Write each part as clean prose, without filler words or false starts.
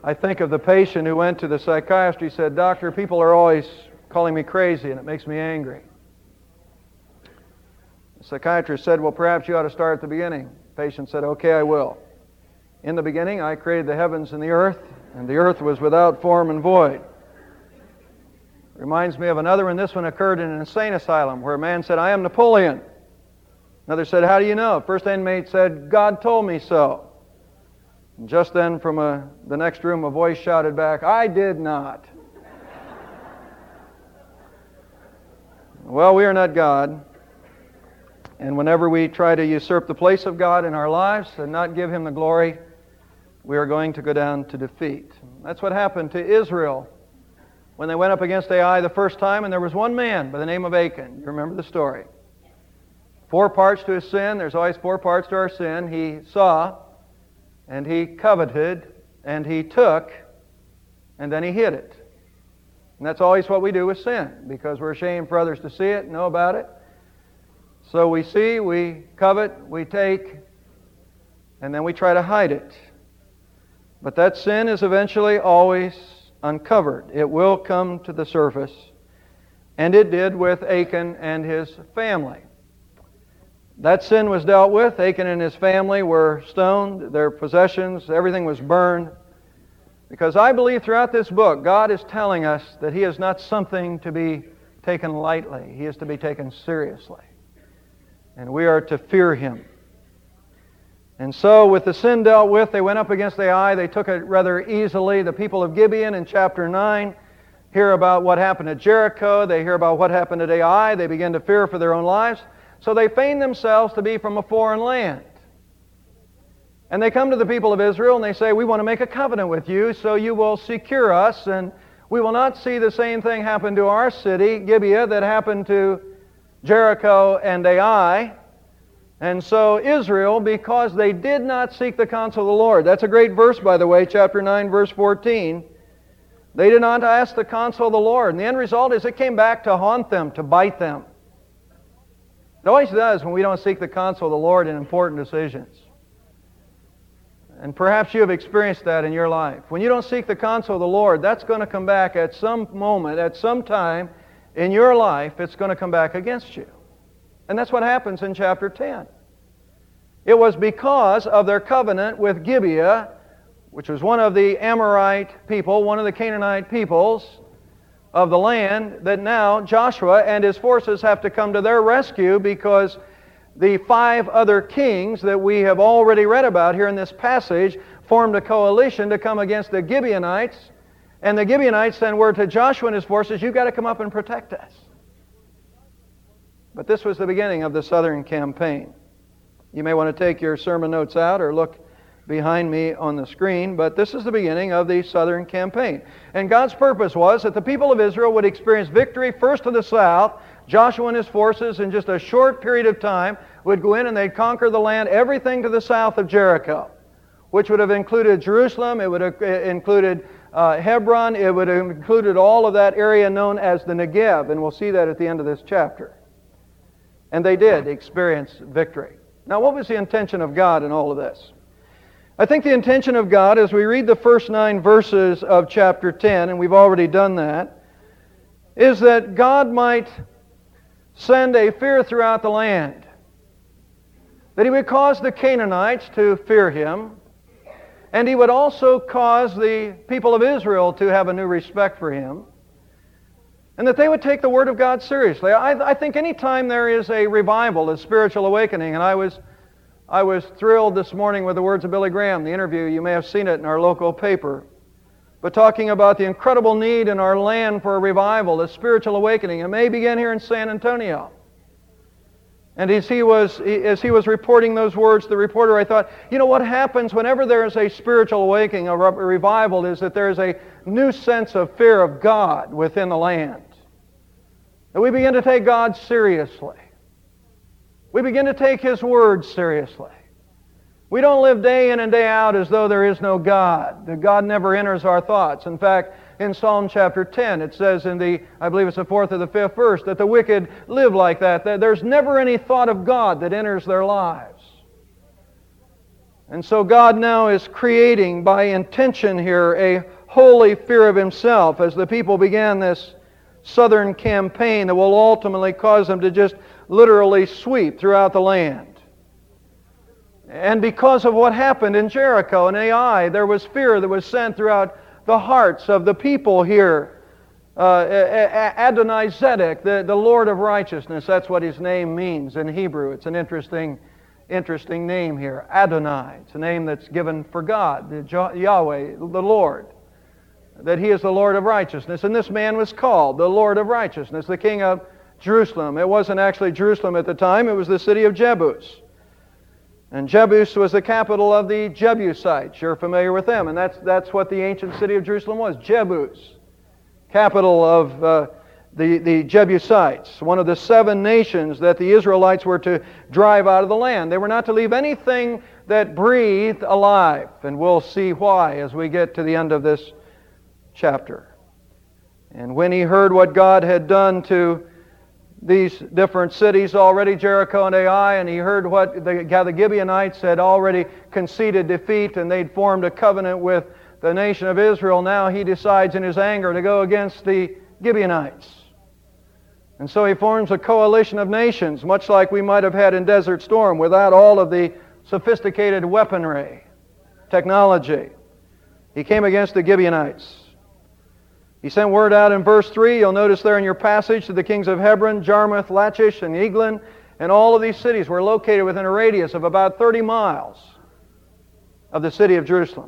I think of the patient who went to the psychiatrist. He said, "Doctor, people are always calling me crazy and it makes me angry." The psychiatrist said, "Well, perhaps you ought to start at the beginning." The patient said, "Okay, I will. In the beginning, I created the heavens and the earth was without form and void." Reminds me of another one. This one occurred in an insane asylum where a man said, "I am Napoleon." Another said, "How do you know?" First inmate said, "God told me so." And just then from the next room a voice shouted back, "I did not." Well, we are not God. And whenever we try to usurp the place of God in our lives and not give Him the glory, we are going to go down to defeat. That's what happened to Israel when they went up against Ai the first time, and there was one man by the name of Achan. You remember the story. 4 parts to his sin. There's always 4 parts to our sin. He saw, and he coveted, and he took, and then he hid it. And that's always what we do with sin, because we're ashamed for others to see it, know about it. So we see, we covet, we take, and then we try to hide it. But that sin is eventually always uncovered. It will come to the surface. And it did with Achan and his family. That sin was dealt with. Achan and his family were stoned. Their possessions, everything was burned. Because I believe throughout this book, God is telling us that He is not something to be taken lightly. He is to be taken seriously. And we are to fear Him. And so, with the sin dealt with, they went up against Ai. They took it rather easily. The people of Gibeon in chapter 9 hear about what happened at Jericho. They hear about what happened at Ai. They begin to fear for their own lives. So they feign themselves to be from a foreign land. And they come to the people of Israel and they say, "We want to make a covenant with you so you will secure us, and we will not see the same thing happen to our city, Gibeah, that happened to Jericho and Ai." And so Israel, because they did not seek the counsel of the Lord. That's a great verse, by the way, chapter 9, verse 14. They did not ask the counsel of the Lord. And the end result is it came back to haunt them, to bite them. It always does when we don't seek the counsel of the Lord in important decisions. And perhaps you have experienced that in your life. When you don't seek the counsel of the Lord, that's going to come back at some moment, at some time in your life, it's going to come back against you. And that's what happens in chapter 10. It was because of their covenant with Gibeah, which was one of the Amorite people, one of the Canaanite peoples of the land, that now Joshua and his forces have to come to their rescue, because the 5 other kings that we have already read about here in this passage formed a coalition to come against the Gibeonites. And the Gibeonites sent word to Joshua and his forces, "You've got to come up and protect us." But this was the beginning of the southern campaign. You may want to take your sermon notes out or look behind me on the screen, but this is the beginning of the southern campaign. And God's purpose was that the people of Israel would experience victory first to the south. Joshua and his forces in just a short period of time would go in and they'd conquer the land, everything to the south of Jericho, which would have included Jerusalem, it would have included Hebron, it would have included all of that area known as the Negev, and we'll see that at the end of this chapter. And they did experience victory. Now, what was the intention of God in all of this? I think the intention of God, as we read the first 9 verses of chapter 10, and we've already done that, is that God might send a fear throughout the land. That He would cause the Canaanites to fear Him, and He would also cause the people of Israel to have a new respect for Him, and that they would take the Word of God seriously. I think any time there is a revival, a spiritual awakening, and I was thrilled this morning with the words of Billy Graham, the interview. You may have seen it in our local paper. But talking about the incredible need in our land for a revival, a spiritual awakening. It may begin here in San Antonio. And as he was reporting those words, the reporter, I thought, you know what happens whenever there is a spiritual awakening, a revival, is that there is a new sense of fear of God within the land. That we begin to take God seriously. We begin to take His Word seriously. We don't live day in and day out as though there is no God. That God never enters our thoughts. In fact, in Psalm chapter 10, it says in I believe it's the 4th or the 5th verse, that the wicked live like that. That there's never any thought of God that enters their lives. And so God now is creating by intention here a holy fear of Himself as the people began this southern campaign that will ultimately cause them to just literally sweep throughout the land. And because of what happened in Jericho and Ai, there was fear that was sent throughout the hearts of the people here. Adonai-Zedek, the Lord of Righteousness, that's what His name means in Hebrew. It's an interesting name here. Adonai. It's a name that's given for God, Yahweh, the Lord. That He is the Lord of Righteousness. And this man was called the Lord of Righteousness, the King of Jerusalem. It wasn't actually Jerusalem at the time, it was the city of Jebus. And Jebus was the capital of the Jebusites. You're familiar with them. And that's what the ancient city of Jerusalem was, Jebus. Capital of the Jebusites, one of the 7 nations that the Israelites were to drive out of the land. They were not to leave anything that breathed alive. And we'll see why as we get to the end of this chapter. And when he heard what God had done to these different cities already, Jericho and Ai, and he heard what the Gibeonites had already conceded defeat, and they'd formed a covenant with the nation of Israel, now he decides in his anger to go against the Gibeonites. And so he forms a coalition of nations, much like we might have had in Desert Storm, without all of the sophisticated weaponry, technology. He came against the Gibeonites. He sent word out in verse 3, you'll notice there in your passage, to the kings of Hebron, Jarmuth, Lachish, and Eglon, and all of these cities were located within a radius of about 30 miles of the city of Jerusalem.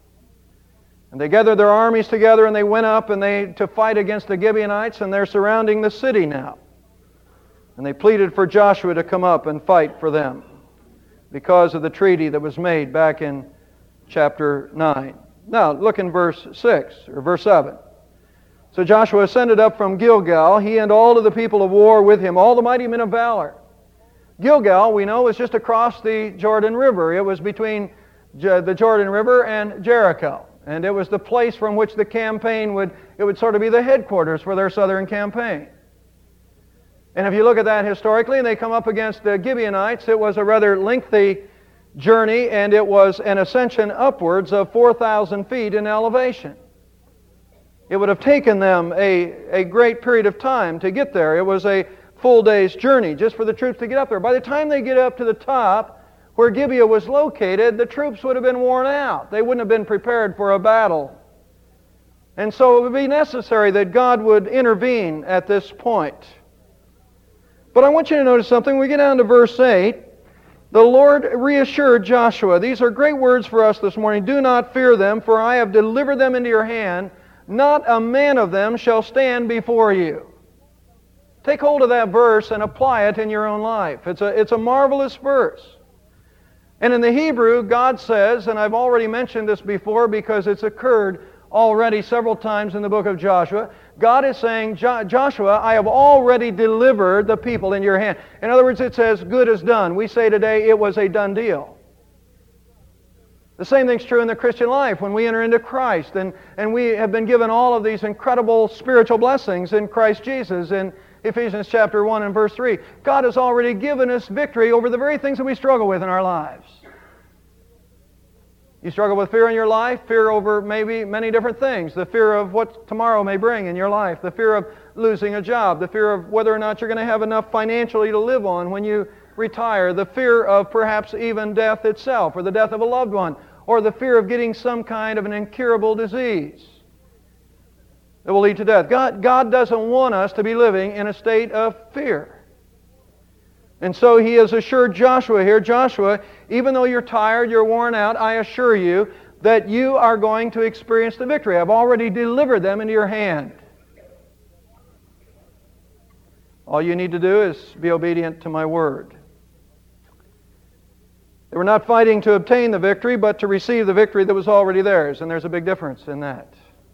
And they gathered their armies together and they went up to fight against the Gibeonites, and they're surrounding the city now. And they pleaded for Joshua to come up and fight for them because of the treaty that was made back in chapter 9. Now, look in verse 6 or verse 7. So Joshua ascended up from Gilgal, he and all of the people of war with him, all the mighty men of valor. Gilgal, we know, was just across the Jordan River. It was between the Jordan River and Jericho. And it was the place from which the campaign would sort of be the headquarters for their southern campaign. And if you look at that historically, and they come up against the Gibeonites, it was a rather lengthy journey, and it was an ascension upwards of 4,000 feet in elevation. It would have taken them a great period of time to get there. It was a full day's journey just for the troops to get up there. By the time they get up to the top, where Gibeah was located, the troops would have been worn out. They wouldn't have been prepared for a battle. And so it would be necessary that God would intervene at this point. But I want you to notice something. When we get down to verse 8, the Lord reassured Joshua. These are great words for us this morning. Do not fear them, for I have delivered them into your hand. Not a man of them shall stand before you. Take hold of that verse and apply it in your own life. It's a marvelous verse. And in the Hebrew, God says, and I've already mentioned this before because it's occurred already several times in the book of Joshua, God is saying, Joshua, I have already delivered the people in your hand. In other words, it says, good is done. We say today it was a done deal. The same thing's true in the Christian life when we enter into Christ, and we have been given all of these incredible spiritual blessings in Christ Jesus in Ephesians chapter 1 and verse 3. God has already given us victory over the very things that we struggle with in our lives. You struggle with fear in your life, fear over maybe many different things, the fear of what tomorrow may bring in your life, the fear of losing a job, the fear of whether or not you're going to have enough financially to live on when you retire, the fear of perhaps even death itself, or the death of a loved one, or the fear of getting some kind of an incurable disease that will lead to death. God doesn't want us to be living in a state of fear. And so He has assured Joshua here, Joshua, even though you're tired, you're worn out, I assure you that you are going to experience the victory. I've already delivered them into your hand. All you need to do is be obedient to my word. They were not fighting to obtain the victory, but to receive the victory that was already theirs. And there's a big difference in that.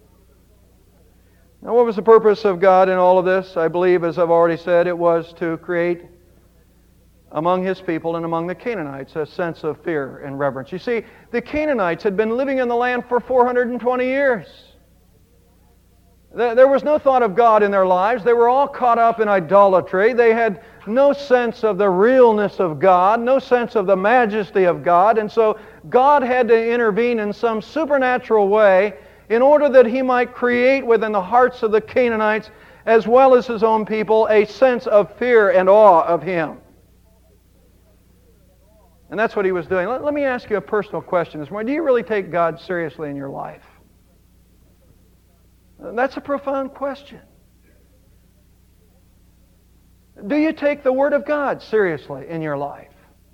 Now, what was the purpose of God in all of this? I believe, as I've already said, it was to create among His people and among the Canaanites a sense of fear and reverence. You see, the Canaanites had been living in the land for 420 years. There was no thought of God in their lives. They were all caught up in idolatry. They had no sense of the realness of God, no sense of the majesty of God. And so God had to intervene in some supernatural way in order that He might create within the hearts of the Canaanites, as well as His own people, a sense of fear and awe of Him. And that's what He was doing. Let me ask you a personal question this morning. Do you really take God seriously in your life? That's a profound question. Do you take the Word of God seriously in your life?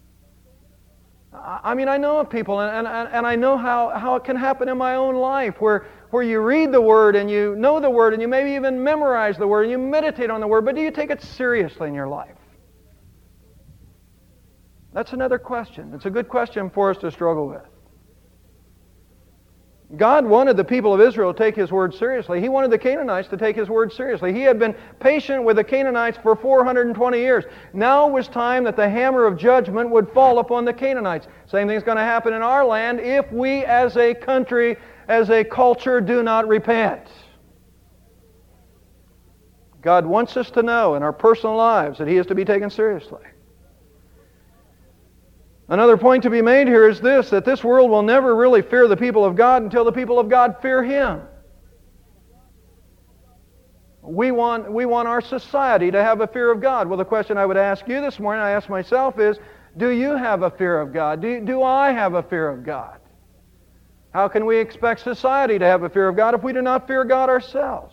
I mean, I know of people, and I know how it can happen in my own life, where you read the Word and you know the Word and you maybe even memorize the Word and you meditate on the Word, but do you take it seriously in your life? That's another question. It's a good question for us to struggle with. God wanted the people of Israel to take His Word seriously. He wanted the Canaanites to take His Word seriously. He had been patient with the Canaanites for 420 years. Now it was time that the hammer of judgment would fall upon the Canaanites. Same thing's going to happen in our land if we as a country, as a culture, do not repent. God wants us to know in our personal lives that He is to be taken seriously. Another point to be made here is this, that this world will never really fear the people of God until the people of God fear Him. We want our society to have a fear of God. Well, the question I would ask you this morning, I ask myself is, do you have a fear of God? Do I have a fear of God? How can we expect society to have a fear of God if we do not fear God ourselves?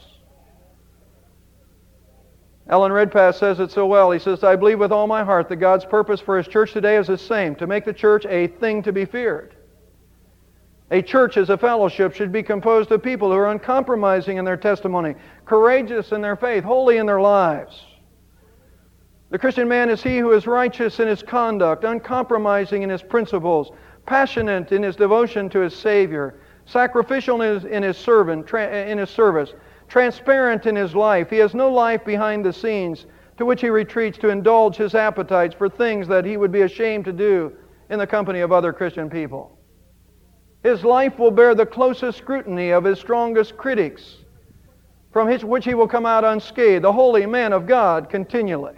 Alan Redpath says it so well. He says, I believe with all my heart that God's purpose for His church today is the same, to make the church a thing to be feared. A church as a fellowship should be composed of people who are uncompromising in their testimony, courageous in their faith, holy in their lives. The Christian man is he who is righteous in his conduct, uncompromising in his principles, passionate in his devotion to his Savior, sacrificial in his service, transparent in his life. He has no life behind the scenes to which he retreats to indulge his appetites for things that he would be ashamed to do in the company of other Christian people. His life will bear the closest scrutiny of his strongest critics, from which he will come out unscathed, the holy man of God continually.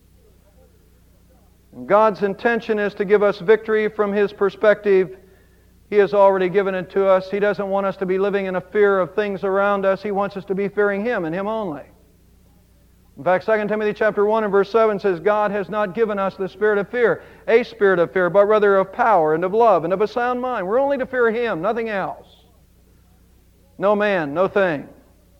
And God's intention is to give us victory from His perspective. He has already given it to us. He doesn't want us to be living in a fear of things around us. He wants us to be fearing Him and Him only. In fact, 2 Timothy chapter 1 and verse 7 says, God has not given us the spirit of fear, a spirit of fear, but rather of power and of love and of a sound mind. We're only to fear Him, nothing else. No man, no thing.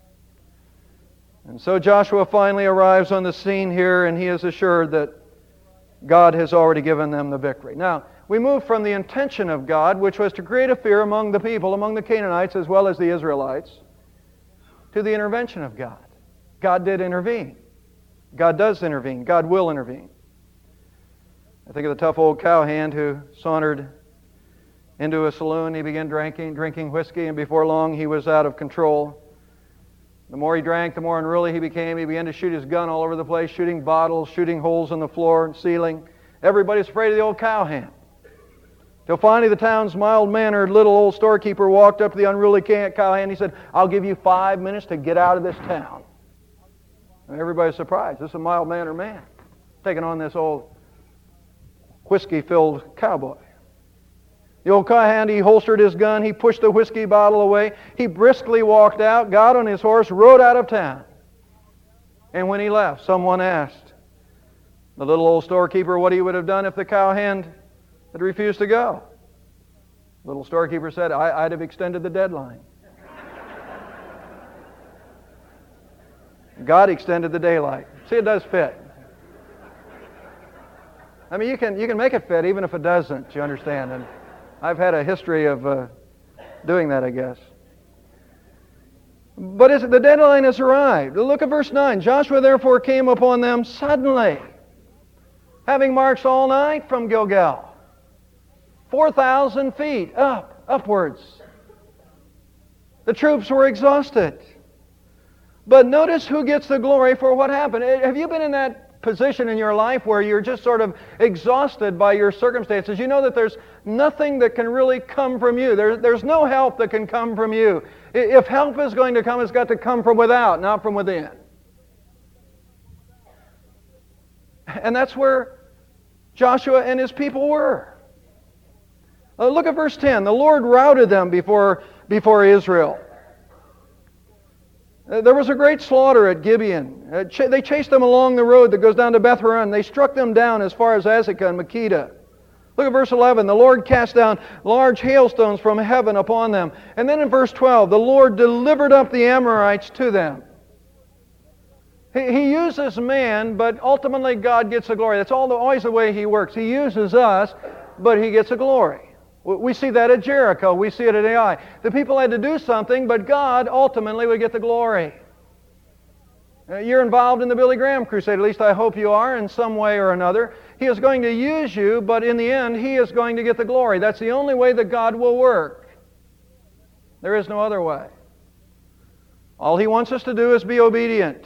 And so Joshua finally arrives on the scene here, and he is assured that God has already given them the victory. Now, we move from the intention of God, which was to create a fear among the people, among the Canaanites as well as the Israelites, to the intervention of God. God did intervene. God does intervene. God will intervene. I think of the tough old cowhand who sauntered into a saloon. He began drinking whiskey, and before long he was out of control. The more he drank, the more unruly he became. He began to shoot his gun all over the place, shooting bottles, shooting holes in the floor and ceiling. Everybody's afraid of the old cowhand. Till finally the town's mild-mannered little old storekeeper walked up to the unruly cowhand. He said, I'll give you 5 minutes to get out of this town. And everybody's surprised. This is a mild-mannered man taking on this old whiskey-filled cowboy. The old cowhand, he holstered his gun. He pushed the whiskey bottle away. He briskly walked out, got on his horse, rode out of town. And when he left, someone asked the little old storekeeper what he would have done if the cowhand had refused to go. The little storekeeper said, I'd have extended the deadline. God extended the daylight. See, it does fit. I mean, you can make it fit even if it doesn't, you understand. And I've had a history of doing that, I guess. But the deadline has arrived. Look at verse 9. Joshua therefore came upon them suddenly, having marched all night from Gilgal, 4,000 feet upwards. The troops were exhausted. But notice who gets the glory for what happened. Have you been in that position in your life where you're just sort of exhausted by your circumstances, you know that there's nothing that can really come from you. There's no help that can come from you. If help is going to come, it's got to come from without, not from within. And that's where Joshua and his people were. Look at verse 10. The Lord routed them before Israel. There was a great slaughter at Gibeon. They chased them along the road that goes down to Beth-horon. They struck them down as far as Azekah and Makkedah. Look at verse 11. The Lord cast down large hailstones from heaven upon them. And then in verse 12, the Lord delivered up the Amorites to them. He uses man, but ultimately God gets the glory. That's always the way He works. He uses us, but He gets the glory. We see that at Jericho. We see it at Ai. The people had to do something, but God ultimately would get the glory. You're involved in the Billy Graham crusade. At least I hope you are in some way or another. He is going to use you, but in the end, He is going to get the glory. That's the only way that God will work. There is no other way. All He wants us to do is be obedient.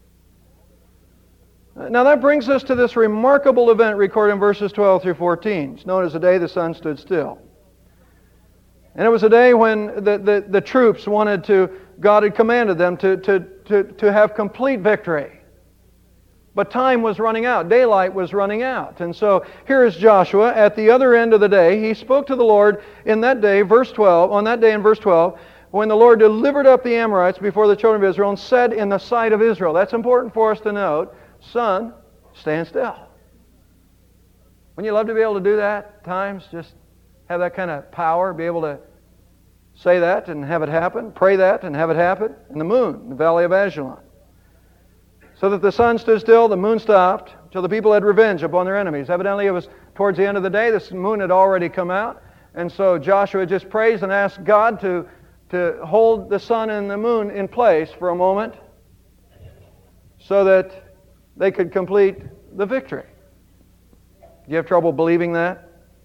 Now that brings us to this remarkable event recorded in verses 12 through 14. It's known as the day the sun stood still. And it was a day when the troops wanted to, God had commanded them to have complete victory. But time was running out. Daylight was running out. And so here is Joshua at the other end of the day. He spoke to the Lord in that day, verse 12, on that day in verse 12, when the Lord delivered up the Amorites before the children of Israel and said in the sight of Israel. That's important for us to note. Sun, stand still. Wouldn't you love to be able to do that at times? Just have that kind of power, be able to say that and have it happen, pray that and have it happen. And the moon, the valley of Ajalon. So that the sun stood still, the moon stopped, till the people had revenge upon their enemies. Evidently it was towards the end of the day, the moon had already come out. And so Joshua just prays and asks God to hold the sun and the moon in place for a moment so that they could complete the victory. Do you have trouble believing that?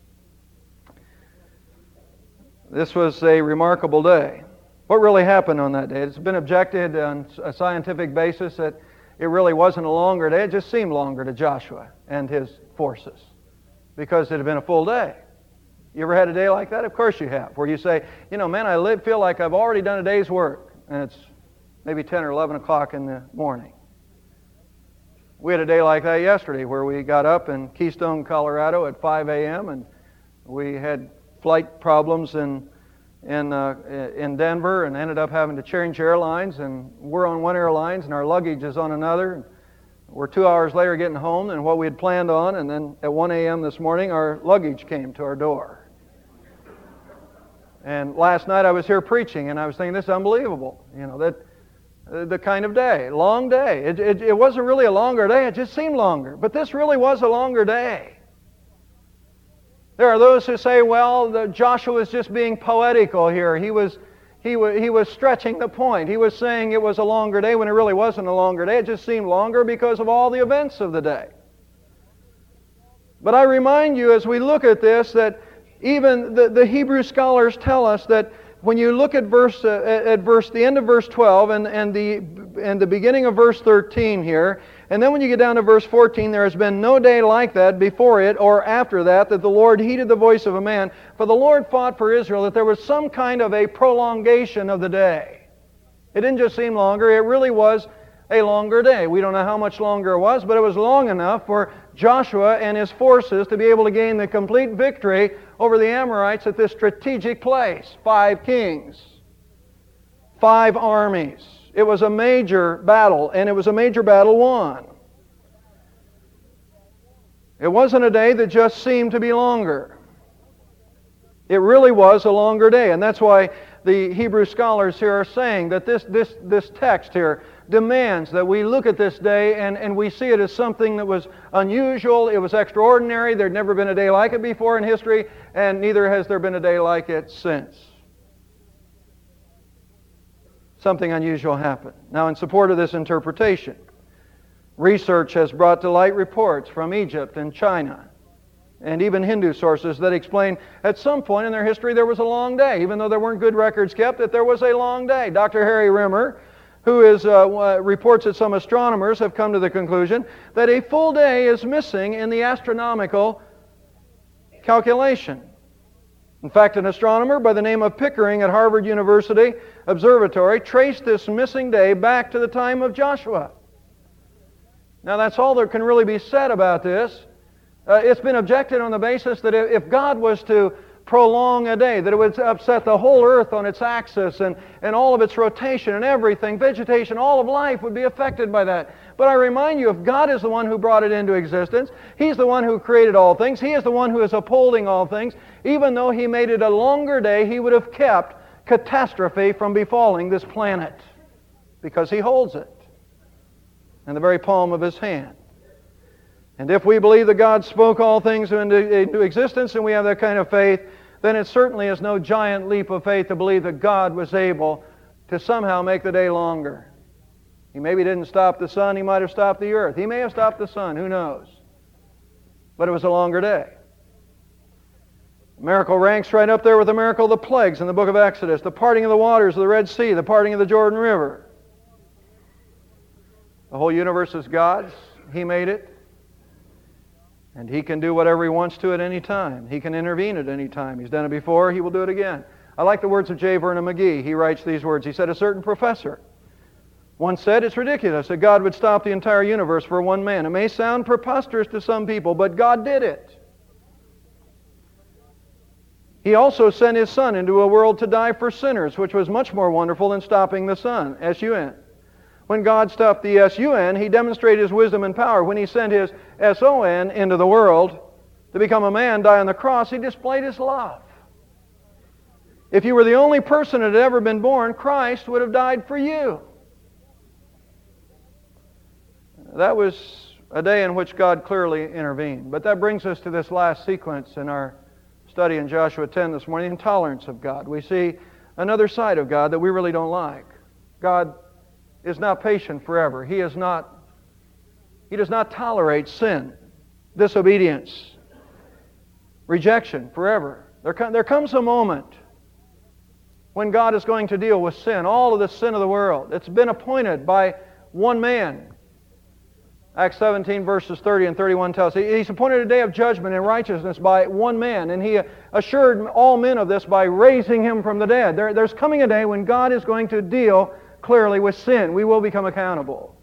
This was a remarkable day. What really happened on that day? It's been objected on a scientific basis that it really wasn't a longer day. It just seemed longer to Joshua and his forces because it had been a full day. You ever had a day like that? Of course you have. Where you say, man, I feel like I've already done a day's work. And it's maybe 10 or 11 o'clock in the morning. We had a day like that yesterday where we got up in Keystone, Colorado at 5 a.m. and we had flight problems in Denver and ended up having to change airlines, and we're on one airline and our luggage is on another. We're 2 hours later getting home than what we had planned on, and then at 1 a.m. this morning our luggage came to our door. And last night I was here preaching and I was thinking, this is unbelievable. The kind of day, long day. It wasn't really a longer day, it just seemed longer. But this really was a longer day. There are those who say, well, Joshua was just being poetical here. He was stretching the point. He was saying it was a longer day when it really wasn't a longer day. It just seemed longer because of all the events of the day. But I remind you as we look at this that even the Hebrew scholars tell us that when you look at the end of verse 12 and the beginning of verse 13 here, and then when you get down to verse 14, there has been no day like that before it or after that the Lord heeded the voice of a man. For the Lord fought for Israel, that there was some kind of a prolongation of the day. It didn't just seem longer, it really was a longer day. We don't know how much longer it was, but it was long enough for Joshua and his forces to be able to gain the complete victory over the Amorites at this strategic place. 5 kings, 5 armies. It was a major battle, and it was a major battle won. It wasn't a day that just seemed to be longer. It really was a longer day, and that's why the Hebrew scholars here are saying that this text here demands that we look at this day and we see it as something that was unusual, it was extraordinary, there'd never been a day like it before in history, and neither has there been a day like it since. Something unusual happened. Now, in support of this interpretation, research has brought to light reports from Egypt and China and even Hindu sources that explain at some point in their history there was a long day, even though there weren't good records kept, that there was a long day. Dr. Harry Rimmer, who reports that some astronomers have come to the conclusion that a full day is missing in the astronomical calculation. In fact, an astronomer by the name of Pickering at Harvard University Observatory traced this missing day back to the time of Joshua. Now, that's all that can really be said about this. It's been objected on the basis that if God was to prolong a day, that it would upset the whole earth on its axis and all of its rotation and everything, vegetation, all of life would be affected by that. But I remind you, if God is the one who brought it into existence, He's the one who created all things, He is the one who is upholding all things, even though He made it a longer day, He would have kept catastrophe from befalling this planet, because He holds it in the very palm of His hand. And if we believe that God spoke all things into existence and we have that kind of faith, then it certainly is no giant leap of faith to believe that God was able to somehow make the day longer. He maybe didn't stop the sun, He might have stopped the earth. He may have stopped the sun, who knows? But it was a longer day. The miracle ranks right up there with the miracle of the plagues in the book of Exodus, the parting of the waters of the Red Sea, the parting of the Jordan River. The whole universe is God's. He made it. And He can do whatever He wants to at any time. He can intervene at any time. He's done it before, He will do it again. I like the words of J. Vernon McGee. He writes these words. He said, a certain professor once said, it's ridiculous that God would stop the entire universe for one man. It may sound preposterous to some people, but God did it. He also sent His Son into a world to die for sinners, which was much more wonderful than stopping the sun, S-U-N. When God stopped the S-U-N, He demonstrated His wisdom and power. When He sent His S-O-N into the world to become a man, die on the cross, He displayed His love. If you were the only person that had ever been born, Christ would have died for you. That was a day in which God clearly intervened. But that brings us to this last sequence in our study in Joshua 10 this morning, the intolerance of God. We see another side of God that we really don't like. God is not patient forever. He does not tolerate sin, disobedience, rejection forever. There comes a moment when God is going to deal with sin, all of the sin of the world. It's been appointed by one man. Acts 17 verses 30 and 31 tells us He's appointed a day of judgment and righteousness by one man, and He assured all men of this by raising Him from the dead. There's coming a day when God is going to deal clearly with sin. We will become accountable.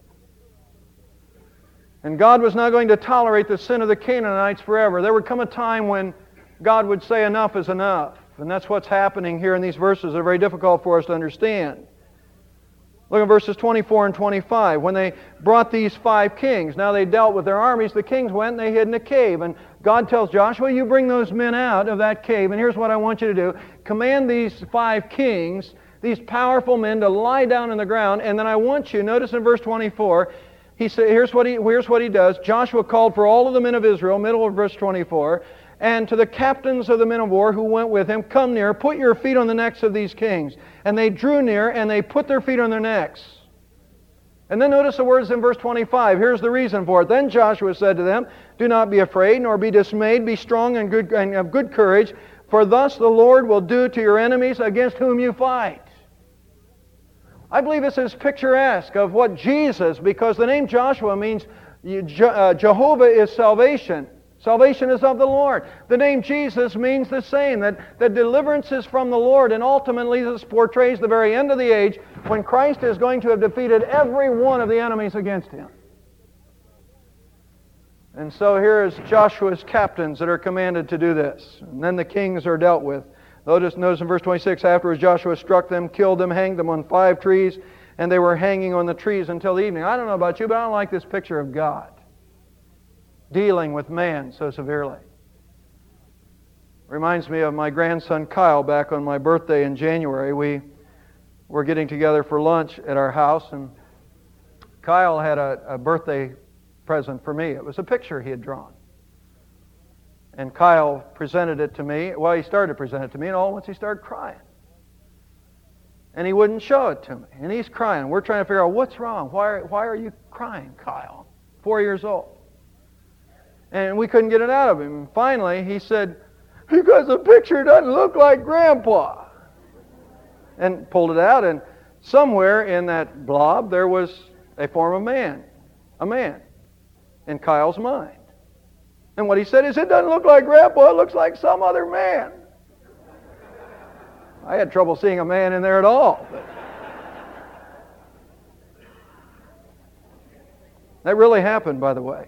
And God was not going to tolerate the sin of the Canaanites forever. There would come a time when God would say enough is enough. And that's what's happening here in these verses. They're very difficult for us to understand. Look at verses 24 and 25. When they brought these 5 kings, now they dealt with their armies, the kings went and they hid in a cave. And God tells Joshua, you bring those men out of that cave, and here's what I want you to do. Command these 5 kings, these powerful men, to lie down on the ground, and then I want you, notice in verse 24, he said, here's what he does. Joshua called for all of the men of Israel, middle of verse 24, and to the captains of the men of war who went with him, come near, put your feet on the necks of these kings. And they drew near, and they put their feet on their necks. And then notice the words in verse 25. Here's the reason for it. Then Joshua said to them, do not be afraid, nor be dismayed. Be strong and of good courage, for thus the Lord will do to your enemies against whom you fight. I believe this is picturesque of what Jesus, because the name Joshua means Jehovah is salvation. Salvation is of the Lord. The name Jesus means the same, that deliverance is from the Lord, and ultimately this portrays the very end of the age when Christ is going to have defeated every one of the enemies against Him. And so here is Joshua's captains that are commanded to do this. And then the kings are dealt with. Notice in verse 26, afterwards Joshua struck them, killed them, hanged them on 5 trees, and they were hanging on the trees until the evening. I don't know about you, but I don't like this picture of God dealing with man so severely. Reminds me of my grandson Kyle back on my birthday in January. We were getting together for lunch at our house, and Kyle had a birthday present for me. It was a picture he had drawn. And Kyle presented it to me. Well, he started to present it to me, and all at once he started crying. And he wouldn't show it to me. And he's crying. We're trying to figure out what's wrong. Why are you crying, Kyle? 4 years old. And we couldn't get it out of him. And finally, he said, because the picture doesn't look like Grandpa. And pulled it out and somewhere in that blob there was a form of man, a man, in Kyle's mind. And what he said is, it doesn't look like Grandpa, it looks like some other man. I had trouble seeing a man in there at all. But that really happened, by the way.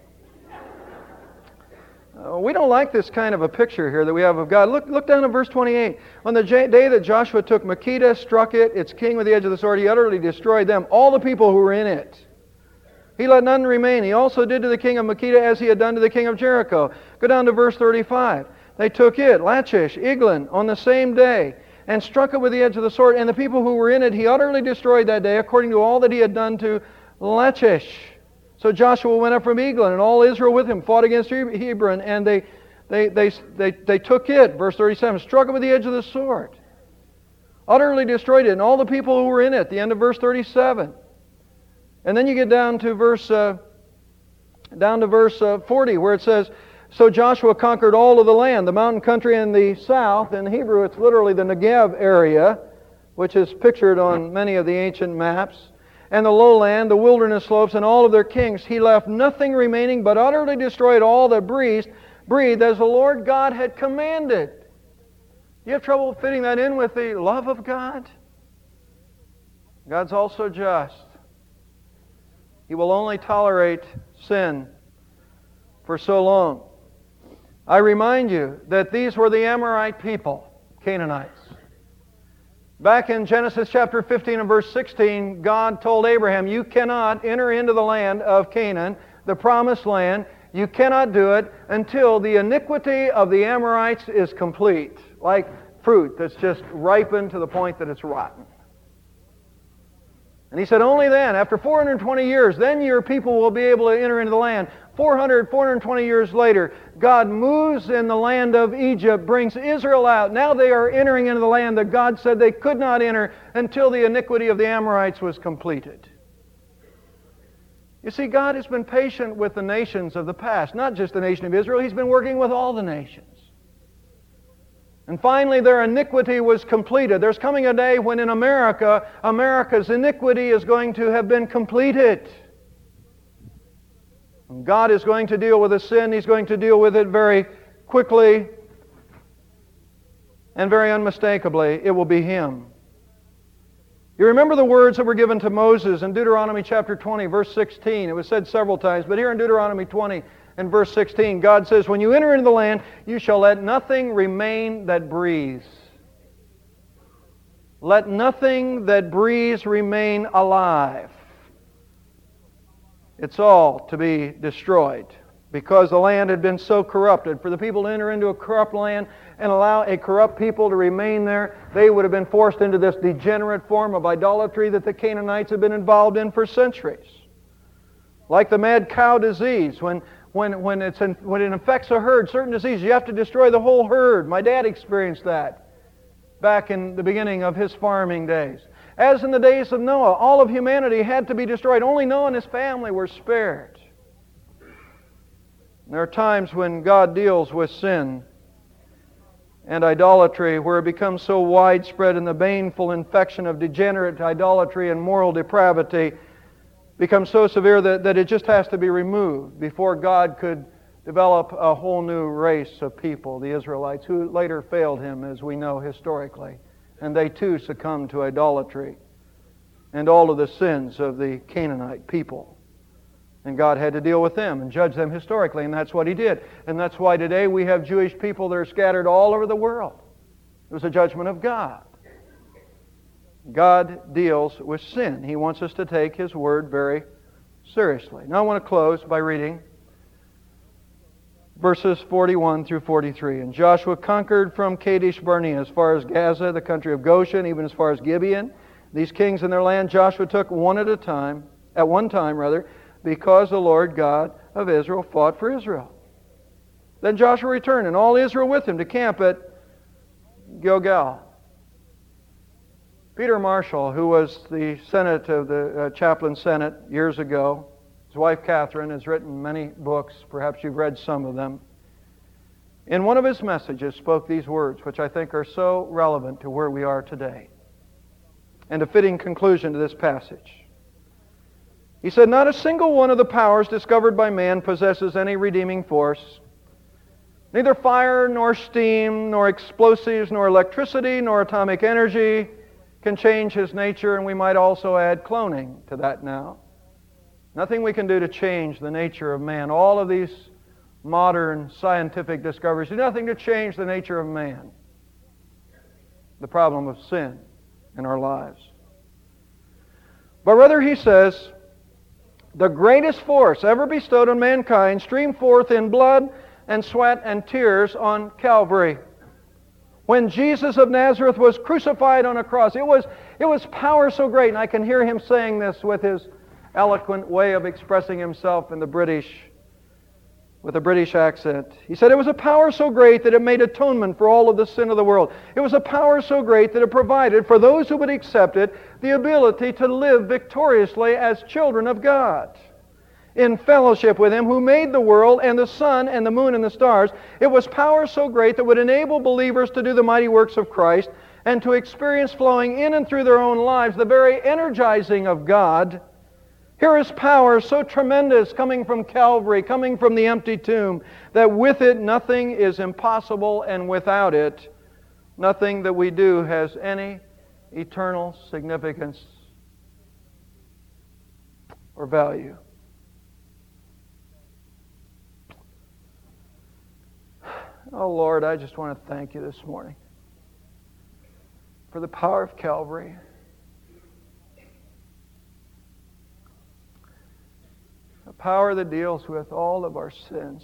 We don't like this kind of a picture here that we have of God. Look down at verse 28. On the day that Joshua took Makkedah, struck it, its king with the edge of the sword, he utterly destroyed them, all the people who were in it. He let none remain. He also did to the king of Makkedah as he had done to the king of Jericho. Go down to verse 35. They took it, Lachish, Eglon, on the same day, and struck it with the edge of the sword. And the people who were in it he utterly destroyed that day, according to all that he had done to Lachish. So Joshua went up from Eglon, and all Israel with him fought against Hebron, and they took it, verse 37, struck it with the edge of the sword. Utterly destroyed it, and all the people who were in it, the end of verse 37. And then you get down to verse 40, where it says, so Joshua conquered all of the land, the mountain country in the south. In Hebrew, it's literally the Negev area, which is pictured on many of the ancient maps. And the lowland, the wilderness slopes, and all of their kings. He left nothing remaining, but utterly destroyed all that breathed as the Lord God had commanded. You have trouble fitting that in with the love of God? God's also just. He will only tolerate sin for so long. I remind you that these were the Amorite people, Canaanites. Back in Genesis chapter 15 and verse 16, God told Abraham, you cannot enter into the land of Canaan, the promised land. You cannot do it until the iniquity of the Amorites is complete, like fruit that's just ripened to the point that it's rotten. And he said, only then, after 420 years, then your people will be able to enter into the land. 420 years later, God moves in the land of Egypt, brings Israel out. Now they are entering into the land that God said they could not enter until the iniquity of the Amorites was completed. You see, God has been patient with the nations of the past, not just the nation of Israel. He's been working with all the nations. And finally, their iniquity was completed. There's coming a day when in America, America's iniquity is going to have been completed. And God is going to deal with the sin. He's going to deal with it very quickly and very unmistakably. It will be Him. You remember the words that were given to Moses in Deuteronomy chapter 20, verse 16. It was said several times, but here in Deuteronomy 20 and verse 16, God says, when you enter into the land, you shall let nothing remain that breathes. Let nothing that breathes remain alive. It's all to be destroyed because the land had been so corrupted. For the people to enter into a corrupt land and allow a corrupt people to remain there, they would have been forced into this degenerate form of idolatry that the Canaanites had been involved in for centuries. Like the mad cow disease, when it infects a herd, certain diseases, you have to destroy the whole herd. My dad experienced that back in the beginning of his farming days. As in the days of Noah, all of humanity had to be destroyed. Only Noah and his family were spared. There are times when God deals with sin and idolatry where it becomes so widespread and the baneful infection of degenerate idolatry and moral depravity becomes so severe that it just has to be removed before God could develop a whole new race of people, the Israelites, who later failed Him, as we know historically. And they too succumbed to idolatry and all of the sins of the Canaanite people. And God had to deal with them and judge them historically, and that's what He did. And that's why today we have Jewish people that are scattered all over the world. It was a judgment of God. God deals with sin. He wants us to take His Word very seriously. Now I want to close by reading verses 41 through 43. And Joshua conquered from Kadesh Barnea as far as Gaza, the country of Goshen, even as far as Gibeon. These kings in their land Joshua took one at one time, because the Lord God of Israel fought for Israel. Then Joshua returned, and all Israel with him, to camp at Gilgal. Peter Marshall, who was the Senate of the Chaplain Senate years ago, his wife Catherine has written many books. Perhaps you've read some of them. In one of his messages spoke these words, which I think are so relevant to where we are today. and a fitting conclusion to this passage. He said, "Not a single one of the powers discovered by man possesses any redeeming force. Neither fire, nor steam, nor explosives, nor electricity, nor atomic energy can change his nature," and we might also add cloning to that now. Nothing we can do to change the nature of man. All of these modern scientific discoveries do nothing to change the nature of man. The problem of sin in our lives. But rather, he says, the greatest force ever bestowed on mankind streamed forth in blood and sweat and tears on Calvary. When Jesus of Nazareth was crucified on a cross, it was power so great, and I can hear him saying this with his eloquent way of expressing himself in with a British accent. He said it was a power so great that it made atonement for all of the sin of the world. It was a power so great that it provided for those who would accept it the ability to live victoriously as children of God, in fellowship with Him who made the world and the sun and the moon and the stars. It was power so great that would enable believers to do the mighty works of Christ and to experience flowing in and through their own lives the very energizing of God. Here is power so tremendous coming from Calvary, coming from the empty tomb, that with it nothing is impossible, and without it nothing that we do has any eternal significance or value. Oh Lord, I just want to thank You this morning for the power of Calvary. A power that deals with all of our sins.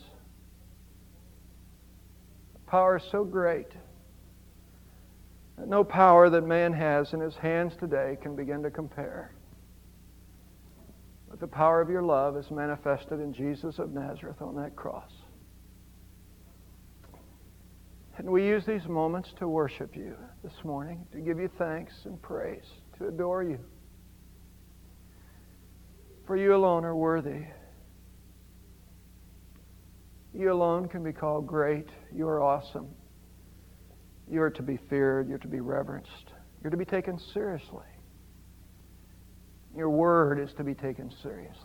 A power so great that no power that man has in his hands today can begin to compare with the power of Your love as manifested in Jesus of Nazareth on that cross. And we use these moments to worship You this morning, to give You thanks and praise, to adore You. For You alone are worthy. You alone can be called great. You are awesome. You are to be feared. You're to be reverenced. You're to be taken seriously. Your word is to be taken seriously.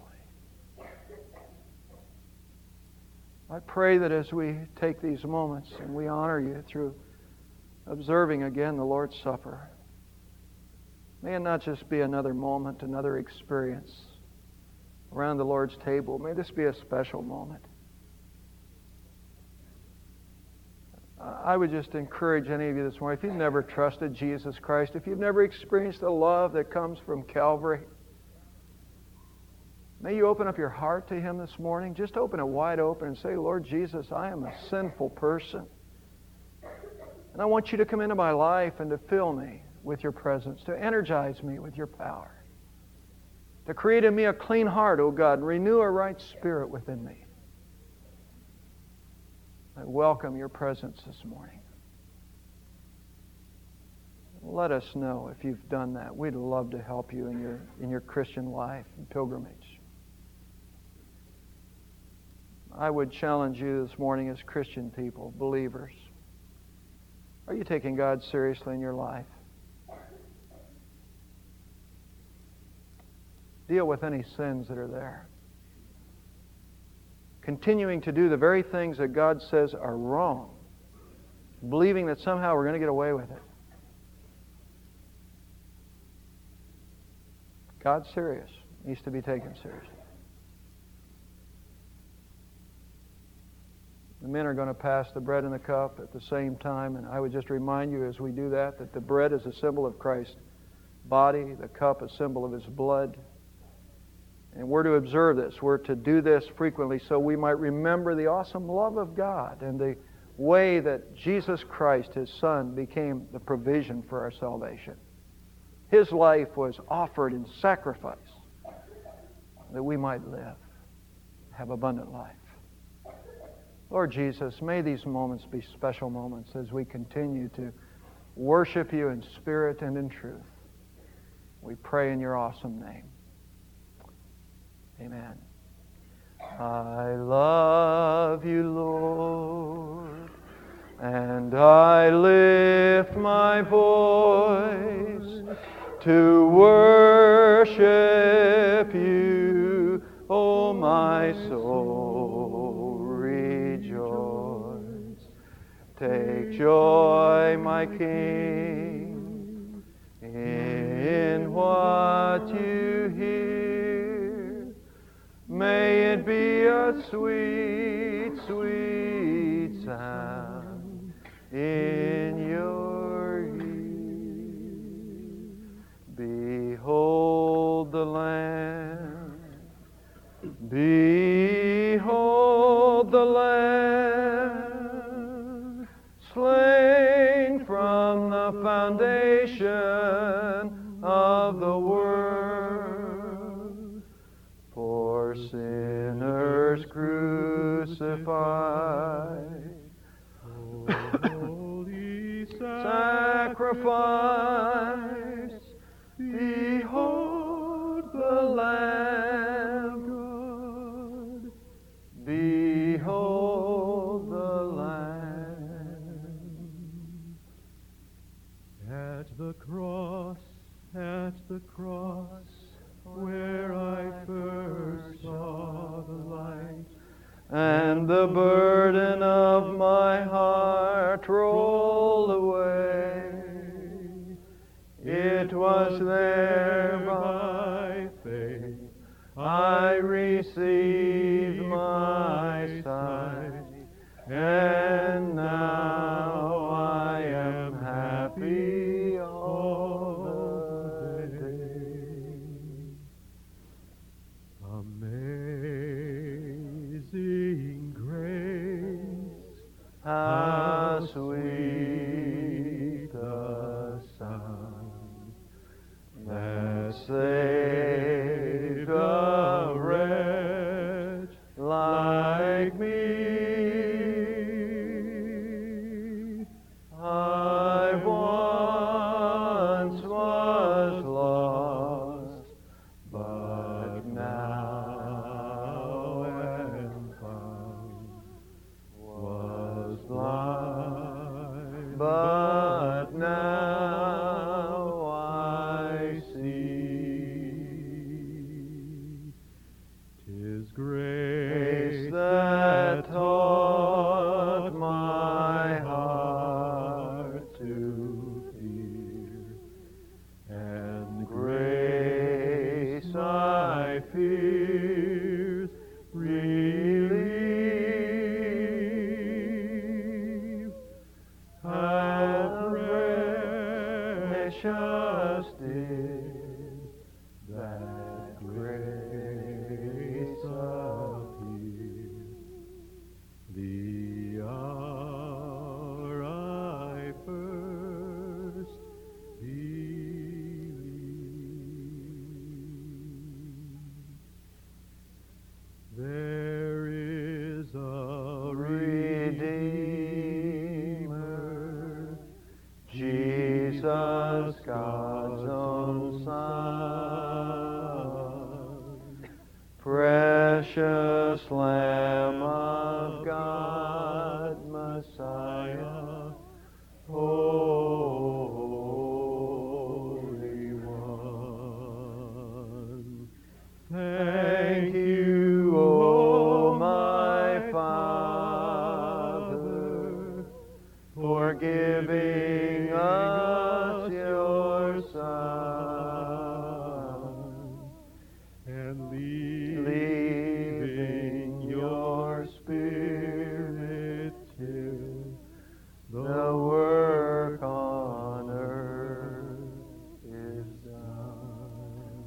I pray that as we take these moments and we honor You through observing again the Lord's Supper, may it not just be another moment, another experience around the Lord's table. May this be a special moment. I would just encourage any of you this morning, if you've never trusted Jesus Christ, if you've never experienced the love that comes from Calvary, may you open up your heart to Him this morning. Just open it wide open and say, Lord Jesus, I am a sinful person. And I want You to come into my life and to fill me with Your presence, to energize me with Your power, to create in me a clean heart, O God, and renew a right spirit within me. I welcome Your presence this morning. Let us know if you've done that. We'd love to help you in your Christian life and pilgrimage. I would challenge you this morning as Christian people, believers. Are you taking God seriously in your life? Deal with any sins that are there. Continuing to do the very things that God says are wrong, believing that somehow we're going to get away with it. God's serious. Needs to be taken seriously. The men are going to pass the bread and the cup at the same time, and I would just remind you as we do that the bread is a symbol of Christ's body, the cup a symbol of His blood. And we're to observe this. We're to do this frequently so we might remember the awesome love of God and the way that Jesus Christ, His Son, became the provision for our salvation. His life was offered in sacrifice that we might live, have abundant life. Lord Jesus, may these moments be special moments as we continue to worship You in spirit and in truth. We pray in Your awesome name. Amen. I love You, Lord, and I lift my voice to worship you, O my soul, rejoice. Take joy, my King, in what you hear. May it be a sweet, sweet sound in your ear. Behold the Lamb, behold the Lamb, slain from the foundation of the world, for sinners crucified. Holy sacrifice, behold the Lamb God, behold the Lamb. At the cross, where I first saw the light, and the burden of my heart rolled away. It was there by faith I received my sight, and now I am happy all the day. Amazing grace, how sweet the sound that saved a wretch like me. I once was lost, but now am found. Was blind, but now I see. 'Tis grace that taught my heart to fear, and grace I fear relieve. How precious did that grace appear, the hour I first believed. There is a Redeemer, Jesus, God's own Son, precious Lamb of God, Messiah, Holy One. Thank you, O my Father, for giving us your Son, and leaving your Spirit till the work on earth is done.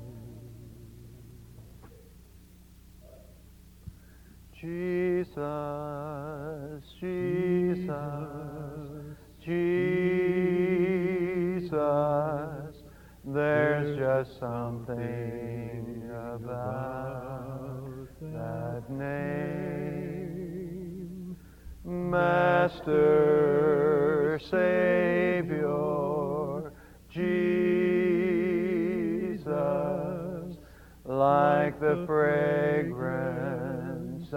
Jesus, Jesus, Jesus, there's just something about that name. Master, Savior, Jesus, like the fragrance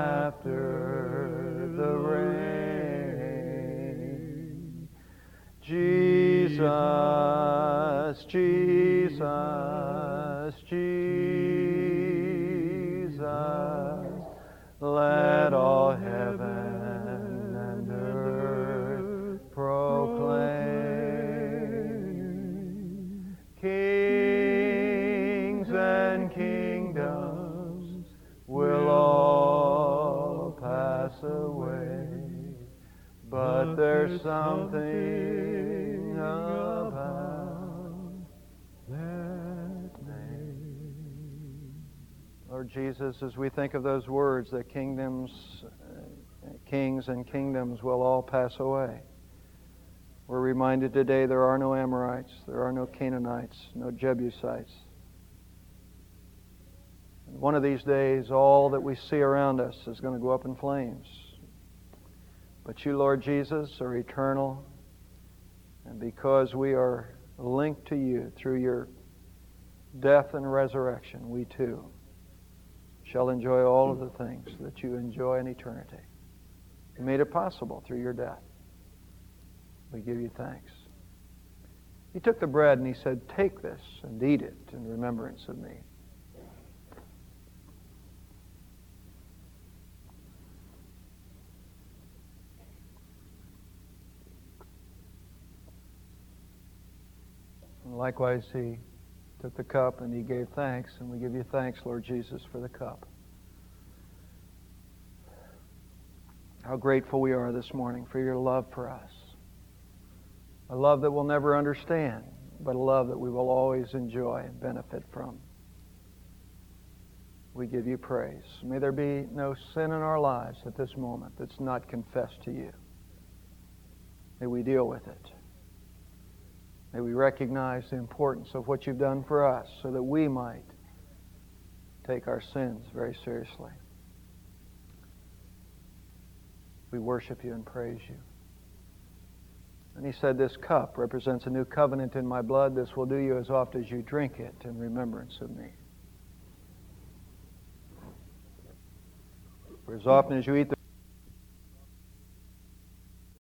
after the rain. Jesus, Jesus, Jesus, let all heaven and earth proclaim. Kings and kingdoms will all pass away, but there's something about that name. Lord Jesus, as we think of those words, that kings and kingdoms will all pass away, we're reminded today there are no Amorites, there are no Canaanites, no Jebusites. And one of these days, all that we see around us is going to go up in flames. But you, Lord Jesus, are eternal, and because we are linked to you through your death and resurrection, we too shall enjoy all of the things that you enjoy in eternity. You made it possible through your death. We give you thanks. He took the bread and he said, "Take this and eat it in remembrance of me." And likewise, he took the cup and he gave thanks, and we give you thanks, Lord Jesus, for the cup. How grateful we are this morning for your love for us. A love that we'll never understand, but a love that we will always enjoy and benefit from. We give you praise. May there be no sin in our lives at this moment that's not confessed to you. May we deal with it. May we recognize the importance of what you've done for us so that we might take our sins very seriously. We worship you and praise you. And he said, "This cup represents a new covenant in my blood. This will do you as oft as you drink it in remembrance of me." For as often as you eat the